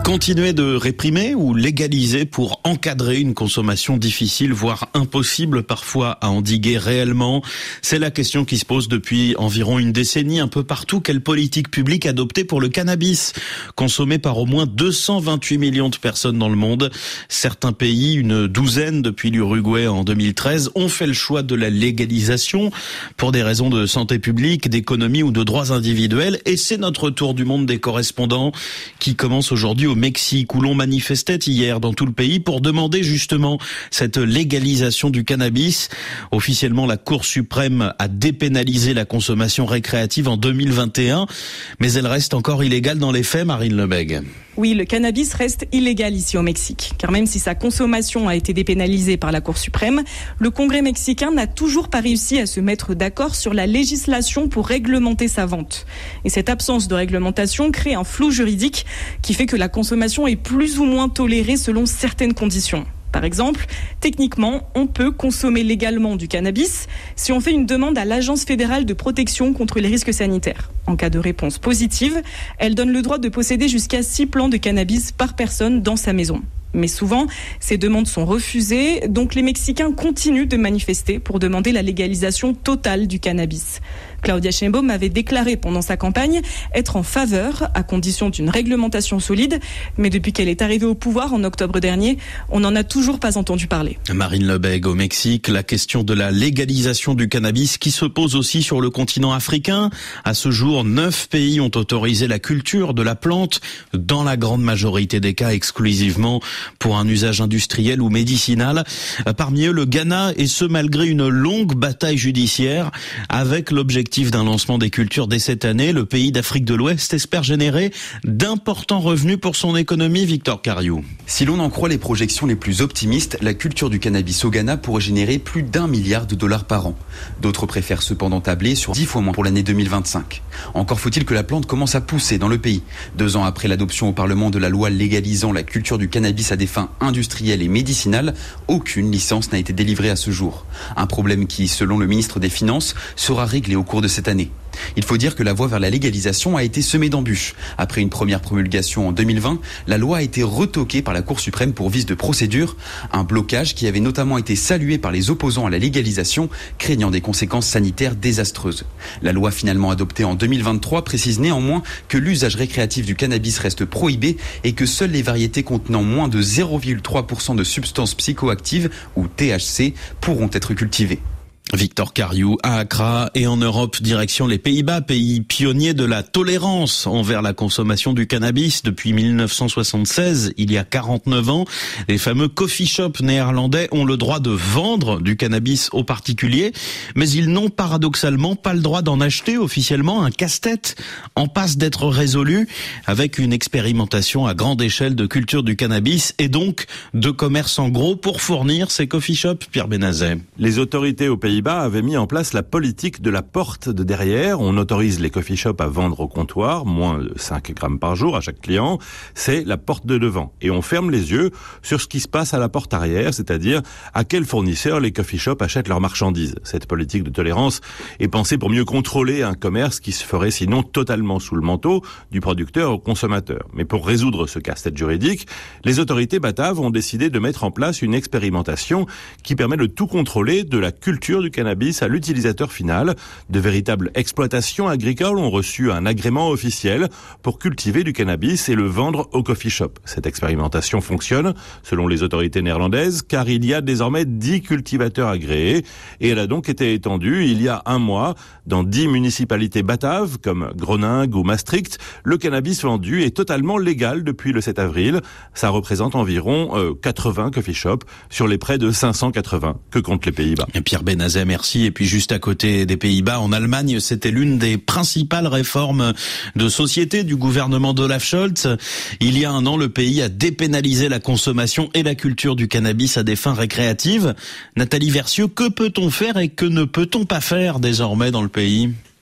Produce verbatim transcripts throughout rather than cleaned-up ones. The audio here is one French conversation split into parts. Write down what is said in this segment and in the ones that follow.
Continuer de réprimer ou légaliser pour encadrer une consommation difficile, voire impossible parfois à endiguer réellement? C'est la question qui se pose depuis environ une décennie un peu partout. Quelle politique publique adopter pour le cannabis, consommé par au moins deux cent vingt-huit millions de personnes dans le monde? Certains pays, une douzaine depuis l'Uruguay en deux mille treize, ont fait le choix de la légalisation pour des raisons de santé publique, d'économie ou de droits individuels. Et c'est notre tour du monde des correspondants qui commence aujourd'hui au Mexique, où l'on manifestait hier dans tout le pays pour demander justement cette légalisation du cannabis. Officiellement, la Cour suprême a dépénalisé la consommation récréative en deux mille vingt et un, mais elle reste encore illégale dans les faits, Marine Lebègue. Oui, le cannabis reste illégal ici au Mexique, car même si sa consommation a été dépénalisée par la Cour suprême, le Congrès mexicain n'a toujours pas réussi à se mettre d'accord sur la législation pour réglementer sa vente. Et cette absence de réglementation crée un flou juridique qui fait que la consommation est plus ou moins tolérée selon certaines conditions. Par exemple, techniquement, on peut consommer légalement du cannabis si on fait une demande à l'Agence fédérale de protection contre les risques sanitaires. En cas de réponse positive, elle donne le droit de posséder jusqu'à six plants de cannabis par personne dans sa maison. Mais souvent, ces demandes sont refusées, donc les Mexicains continuent de manifester pour demander la légalisation totale du cannabis. Claudia Sheinbaum avait déclaré pendant sa campagne être en faveur, à condition d'une réglementation solide, mais depuis qu'elle est arrivée au pouvoir en octobre dernier, on n'en a toujours pas entendu parler. Marine Lebègue au Mexique, la question de la légalisation du cannabis qui se pose aussi sur le continent africain. À ce jour, neuf pays ont autorisé la culture de la plante, dans la grande majorité des cas exclusivement pour un usage industriel ou médicinal. Parmi eux, le Ghana, et ce malgré une longue bataille judiciaire. Avec l'objectif d'un lancement des cultures dès cette année, le pays d'Afrique de l'Ouest espère générer d'importants revenus pour son économie. Victor Cariou. Si l'on en croit les projections les plus optimistes, la culture du cannabis au Ghana pourrait générer plus d'un milliard de dollars par an. D'autres préfèrent cependant tabler sur dix fois moins pour l'année deux mille vingt-cinq. Encore faut-il que la plante commence à pousser dans le pays. Deux ans après l'adoption au Parlement de la loi légalisant la culture du cannabis à des fins industrielles et médicinales, aucune licence n'a été délivrée à ce jour. Un problème qui, selon le ministre des Finances, sera réglé au cours de cette année. Il faut dire que la voie vers la légalisation a été semée d'embûches. Après une première promulgation en deux mille vingt, la loi a été retoquée par la Cour suprême pour vice de procédure, un blocage qui avait notamment été salué par les opposants à la légalisation, craignant des conséquences sanitaires désastreuses. La loi finalement adoptée en deux mille vingt-trois précise néanmoins que l'usage récréatif du cannabis reste prohibé et que seules les variétés contenant moins de zéro virgule trois pour cent de substances psychoactives ou T H C pourront être cultivées. Victor Cariou à Accra, et en Europe, direction les Pays-Bas, pays pionnier de la tolérance envers la consommation du cannabis depuis mille neuf cent soixante-seize, il y a quarante-neuf ans. Les fameux coffee shops néerlandais ont le droit de vendre du cannabis aux particuliers, mais ils n'ont paradoxalement pas le droit d'en acheter officiellement. Un casse-tête en passe d'être résolu avec une expérimentation à grande échelle de culture du cannabis et donc de commerce en gros pour fournir ces coffee shops. Pierre Benazet. Les autorités aux Pays-Bas avait mis en place la politique de la porte de derrière. On autorise les coffee shops à vendre au comptoir, moins de cinq grammes par jour à chaque client. C'est la porte de devant. Et on ferme les yeux sur ce qui se passe à la porte arrière, c'est-à-dire à quels fournisseurs les coffee shops achètent leurs marchandises. Cette politique de tolérance est pensée pour mieux contrôler un commerce qui se ferait sinon totalement sous le manteau du producteur au consommateur. Mais pour résoudre ce casse-tête juridique, les autorités bataves ont décidé de mettre en place une expérimentation qui permet de tout contrôler, de la culture du cannabis à l'utilisateur final. De véritables exploitations agricoles ont reçu un agrément officiel pour cultiver du cannabis et le vendre au coffee shop. Cette expérimentation fonctionne, selon les autorités néerlandaises, car il y a désormais dix cultivateurs agréés et elle a donc été étendue il y a un mois dans dix municipalités bataves comme Groningue ou Maastricht. Le cannabis vendu est totalement légal depuis le sept avril. Ça représente environ euh, quatre-vingts coffee shops sur les près de cinq cent quatre-vingts que comptent les Pays-Bas. Et Pierre Benazet, merci. Et puis juste à côté des Pays-Bas, en Allemagne, c'était l'une des principales réformes de société du gouvernement d'Olaf Scholz. Il y a un an, le pays a dépénalisé la consommation et la culture du cannabis à des fins récréatives. Nathalie Versieux, que peut-on faire et que ne peut-on pas faire désormais dans le pays ?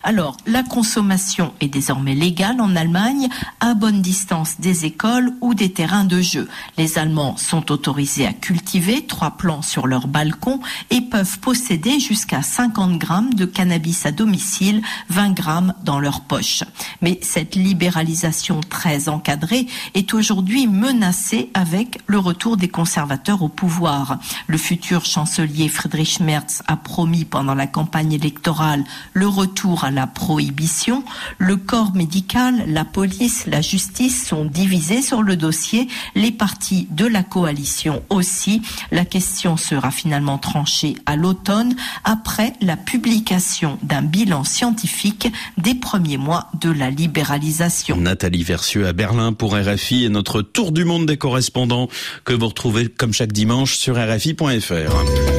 Alors, la consommation est désormais légale en Allemagne, à bonne distance des écoles ou des terrains de jeu. Les Allemands sont autorisés à cultiver trois plants sur leur balcon et peuvent posséder jusqu'à cinquante grammes de cannabis à domicile, vingt grammes dans leur poche. Mais cette libéralisation très encadrée est aujourd'hui menacée avec le retour des conservateurs au pouvoir. Le futur chancelier Friedrich Merz a promis pendant la campagne électorale le retour à la prohibition. Le corps médical, la police, la justice sont divisés sur le dossier. Les partis de la coalition aussi. La question sera finalement tranchée à l'automne après la publication d'un bilan scientifique des premiers mois de la libéralisation. Nathalie Versieux à Berlin pour R F I et notre tour du monde des correspondants que vous retrouvez comme chaque dimanche sur R F I point F R.